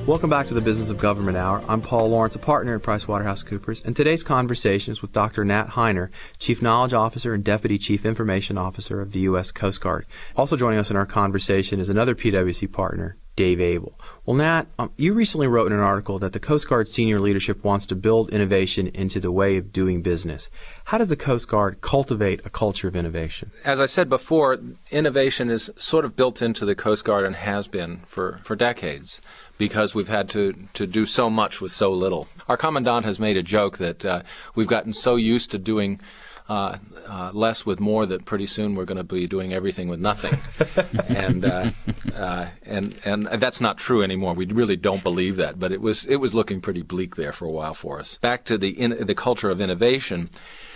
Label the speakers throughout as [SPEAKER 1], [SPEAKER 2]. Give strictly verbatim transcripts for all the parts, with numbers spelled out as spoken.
[SPEAKER 1] Welcome back to the Business of Government Hour. I'm Paul Lawrence, a partner at PricewaterhouseCoopers, and today's conversation is with Doctor Nat Heiner, Chief Knowledge Officer and Deputy Chief Information Officer of the U S Coast Guard. Also joining us in our conversation is another P W C partner, Dave Abel. Well, Nat, um, you recently wrote in an article that the Coast Guard senior leadership wants to build innovation into the way of doing business. How does the Coast Guard cultivate a culture of innovation?
[SPEAKER 2] As I said before, innovation is sort of built into the Coast Guard and has been for, for decades, because we've had to, to do so much with so little. Our Commandant has made a joke that uh, we've gotten so used to doing uh, uh, less with more that pretty soon we're going to be doing everything with nothing. and, uh, uh, and and that's not true anymore. We really don't believe that, but it was it was looking pretty bleak there for a while for us. Back to the in, the culture of innovation.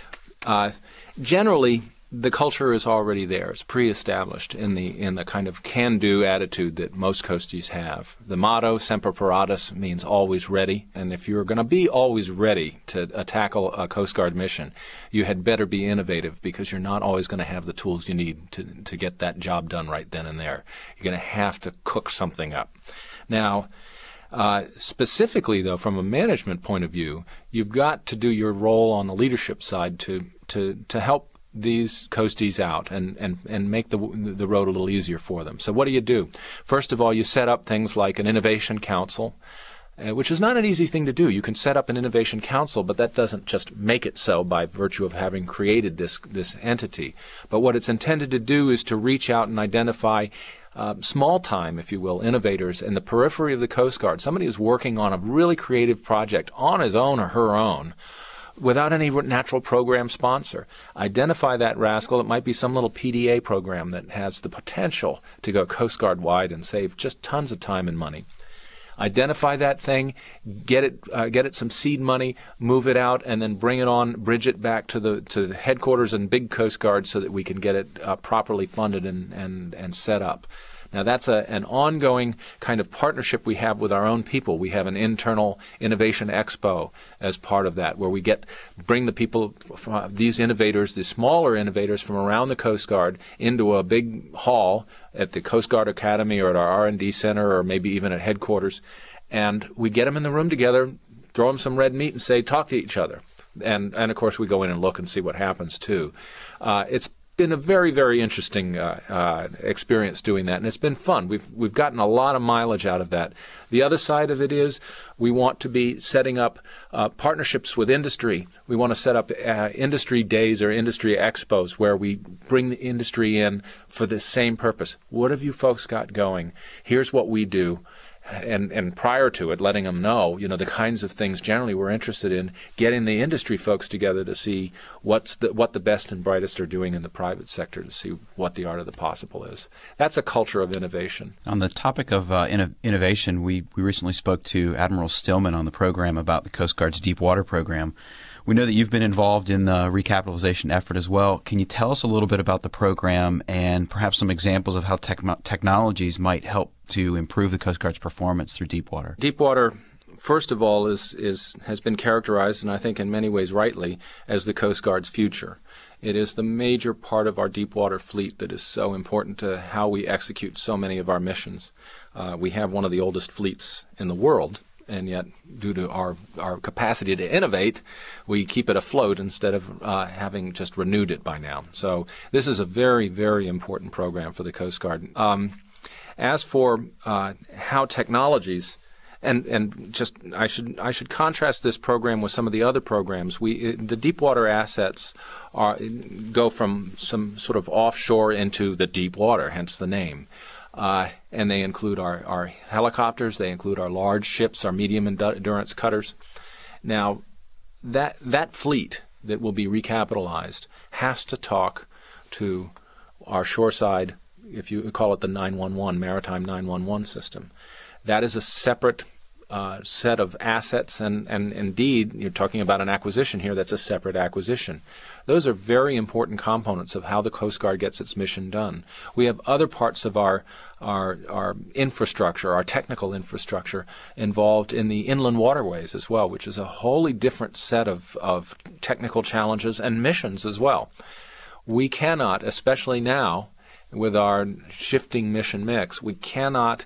[SPEAKER 2] Uh, generally, the culture is already there. It's pre-established in the in the kind of can-do attitude that most coasties have. The motto, Semper Paratus, means always ready. And if you're going to be always ready to uh, tackle a Coast Guard mission, you had better be innovative, because you're not always going to have the tools you need to, to get that job done right then and there. You're going to have to cook something up. Now, Uh, specifically, though, from a management point of view, you've got to do your role on the leadership side to to to help these coasties out and, and, and make the the road a little easier for them. So what do you do? First of all, you set up things like an innovation council, uh, which is not an easy thing to do. You can set up an innovation council, but that doesn't just make it so by virtue of having created this this entity. But what it's intended to do is to reach out and identify Uh, small-time, if you will, innovators in the periphery of the Coast Guard, somebody who's working on a really creative project on his own or her own without any natural program sponsor. Identify that rascal. It might be some little P D A program that has the potential to go Coast Guard-wide and save just tons of time and money. Identify that thing, get it, uh, get it some seed money, move it out, and then bring it on, bridge it back to the to the headquarters and big Coast Guard so that we can get it uh, properly funded and, and, and set up. Now, that's a, an ongoing kind of partnership we have with our own people. We have an internal innovation expo as part of that, where we get bring the people, from these innovators, the smaller innovators from around the Coast Guard, into a big hall at the Coast Guard Academy or at our R and D center or maybe even at headquarters, and we get them in the room together, throw them some red meat and say, talk to each other. And, and of course, we go in and look and see what happens, too. Uh, it's been a very, very interesting uh, uh, experience doing that, and it's been fun. We've we've gotten a lot of mileage out of that. The other side of it is we want to be setting up uh, partnerships with industry. We want to set up uh, industry days or industry expos where we bring the industry in for the same purpose. What have you folks got going? Here's what we do. And, and prior to it, letting them know, you know, the kinds of things generally we're interested in, getting the industry folks together to see what's the, what the best and brightest are doing in the private sector, to see what the art of the possible is. That's a culture of innovation.
[SPEAKER 3] On the topic of uh, inno- innovation, we, we recently spoke to Admiral Stillman on the program about the Coast Guard's Deep Water program. We know that you've been involved in the recapitalization effort as well. Can you tell us a little bit about the program and perhaps some examples of how tech- technologies might help to improve the Coast Guard's performance through Deepwater?
[SPEAKER 2] Deepwater, first of all, is is has been characterized, and I think in many ways rightly, as the Coast Guard's future. It is the major part of our deepwater fleet that is so important to how we execute so many of our missions. Uh, we have one of the oldest fleets in the world, and yet due to our, our capacity to innovate, we keep it afloat instead of uh, having just renewed it by now. So this is a very, very important program for the Coast Guard. Um, as for uh, how technologies, and and just I should I should contrast this program with some of the other programs. We the deepwater assets are go from some sort of offshore into the deep water, hence the name. Uh, and they include our, our helicopters, they include our large ships, our medium endurance cutters. Now, that that fleet that will be recapitalized has to talk to our shoreside, if you call it the nine one one, Maritime nine one one system. That is a separate uh, set of assets, and, and indeed, you're talking about an acquisition here that's a separate acquisition. Those are very important components of how the Coast Guard gets its mission done. We have other parts of our, our, our infrastructure, our technical infrastructure, involved in the inland waterways as well, which is a wholly different set of, of technical challenges and missions as well. We cannot, especially now with our shifting mission mix, we cannot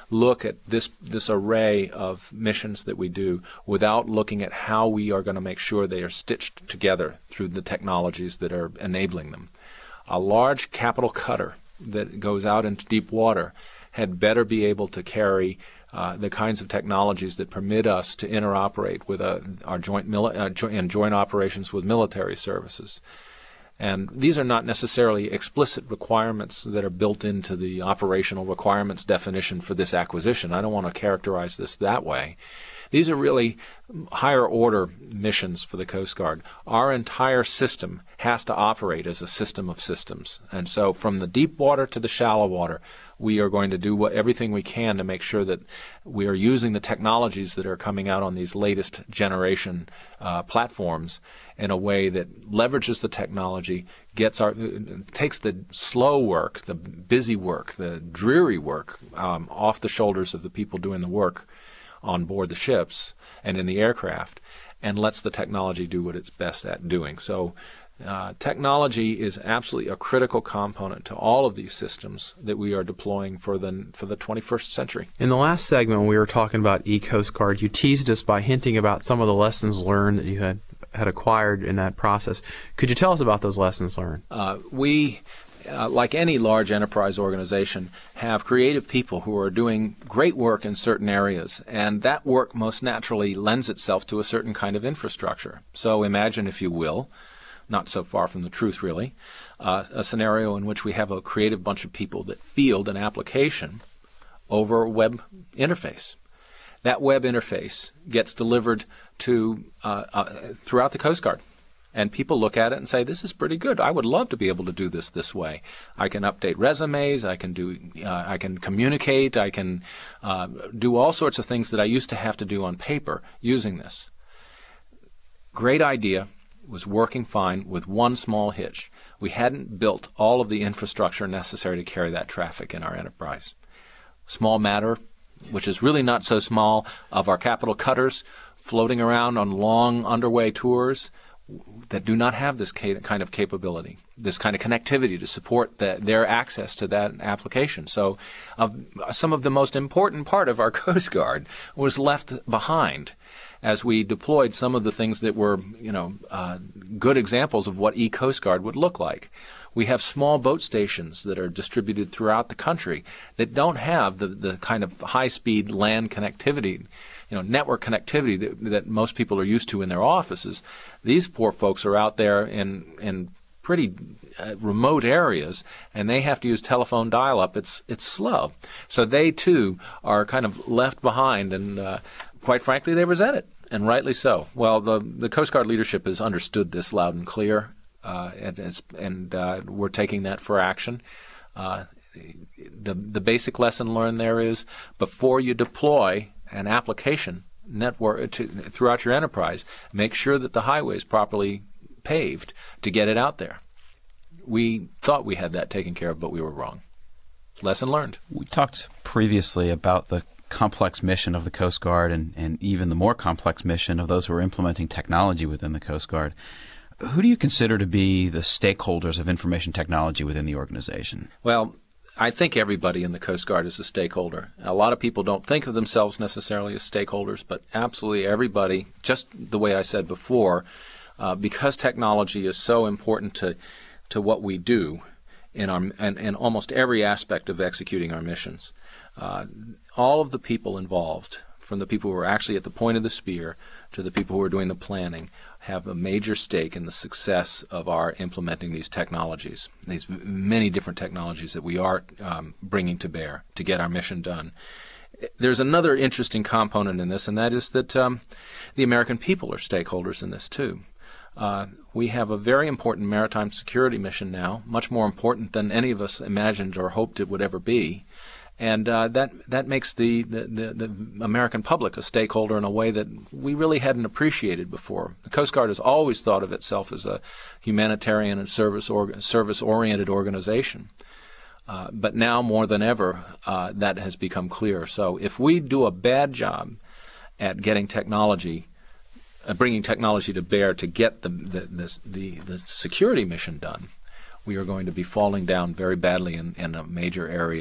[SPEAKER 2] look at this this array of missions that we do without looking at how we are going to make sure they are stitched together through the technologies that are enabling them. A large capital cutter that goes out into deep water had better be able to carry uh, the kinds of technologies that permit us to interoperate with uh, our joint mili- uh, jo- and joint operations with military services. And these are not necessarily explicit requirements that are built into the operational requirements definition for this acquisition. I don't want to characterize this that way. These are really higher order missions for the Coast Guard. Our entire system has to operate as a system of systems. And so from the deep water to the shallow water, we are going to do what, everything we can to make sure that we are using the technologies that are coming out on these latest generation uh, platforms in a way that leverages the technology, gets our takes the slow work, the busy work, the dreary work um, off the shoulders of the people doing the work on board the ships and in the aircraft, and lets the technology do what it's best at doing. So uh, technology is absolutely a critical component to all of these systems that we are deploying for the for the twenty-first century.
[SPEAKER 1] In the last segment, when we were talking about eCoast Guard, you teased us by hinting about some of the lessons learned that you had, had acquired in that process. Could you tell us about those lessons learned?
[SPEAKER 2] Uh, we Uh, like any large enterprise organization, have creative people who are doing great work in certain areas, and that work most naturally lends itself to a certain kind of infrastructure. So imagine, if you will, not so far from the truth really, uh, a scenario in which we have a creative bunch of people that field an application over a web interface. That web interface gets delivered to uh, uh, throughout the Coast Guard. And people look at it and say, this is pretty good. I would love to be able to do this this way. I can update resumes. I can do. Uh, I can communicate. I can uh, do all sorts of things that I used to have to do on paper using this. Great idea. Was working fine with one small hitch. We hadn't built all of the infrastructure necessary to carry that traffic in our enterprise. Small matter, which is really not so small, of our capital cutters floating around on long underway tours that do not have this kind of capability, this kind of connectivity to support the, their access to that application. So uh, some of the most important part of our Coast Guard was left behind as we deployed some of the things that were, you know, uh, good examples of what eCoast Guard would look like. We have small boat stations that are distributed throughout the country that don't have the, the kind of high-speed land connectivity, you know, network connectivity that, that most people are used to in their offices. These poor folks are out there in in pretty uh, remote areas, and they have to use telephone dial-up. It's it's slow, so they too are kind of left behind, and uh, quite frankly, they resent it, and rightly so. Well, the the Coast Guard leadership has understood this loud and clear, uh, and it's, and uh, we're taking that for action. Uh, the the basic lesson learned there is, before you deploy an application network to, throughout your enterprise, make sure that the highway is properly paved to get it out there. We thought we had that taken care of, but we were wrong. Lesson learned.
[SPEAKER 3] We talked previously about the complex mission of the Coast Guard and, and even the more complex mission of those who are implementing technology within the Coast Guard. Who do you consider to be the stakeholders of information technology within the organization?
[SPEAKER 2] Well, I think everybody in the Coast Guard is a stakeholder. A lot of people don't think of themselves necessarily as stakeholders, but absolutely everybody, just the way I said before, uh, because technology is so important to to what we do in our and, and almost every aspect of executing our missions. Uh, all of the people involved, from the people who are actually at the point of the spear to the people who are doing the planning, have a major stake in the success of our implementing these technologies, these many different technologies that we are um, bringing to bear to get our mission done. There's another interesting component in this, and that is that um, the American people are stakeholders in this too. Uh, we have a very important maritime security mission now, much more important than any of us imagined or hoped it would ever be. And uh, that that makes the, the, the, the American public a stakeholder in a way that we really hadn't appreciated before. The Coast Guard has always thought of itself as a humanitarian and service or, service-oriented organization. Uh, but now more than ever, uh, that has become clear. So if we do a bad job at getting technology, uh, bringing technology to bear to get the the, the the the security mission done, we are going to be falling down very badly in, in a major area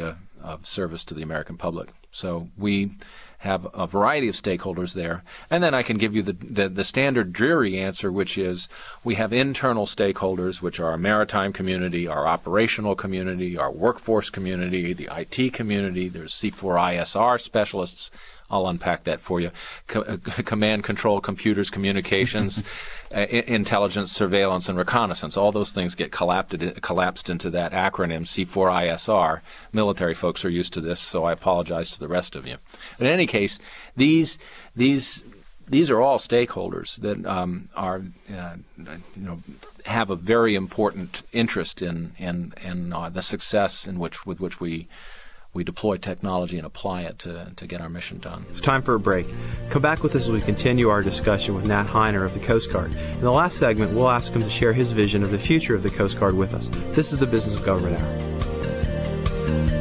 [SPEAKER 2] of service to the American public. So we have a variety of stakeholders there. And then I can give you the, the, the standard dreary answer, which is we have internal stakeholders, which are our maritime community, our operational community, our workforce community, the I T community. There's C four I S R specialists. I'll unpack that for you. Co- command, control, computers, communications, uh, I- intelligence, surveillance, and reconnaissance. All those things get collapsed, collapsed into that acronym, C four I S R. Military folks are used to this, so I apologize to the rest of you. In any case, these these these are all stakeholders that um, are uh, you know have a very important interest in in in uh, the success in which with which we. We deploy technology and apply it to, to get our mission done.
[SPEAKER 1] It's time for a break. Come back with us as we continue our discussion with Nat Heiner of the Coast Guard. In the last segment, we'll ask him to share his vision of the future of the Coast Guard with us. This is the Business of Government Hour.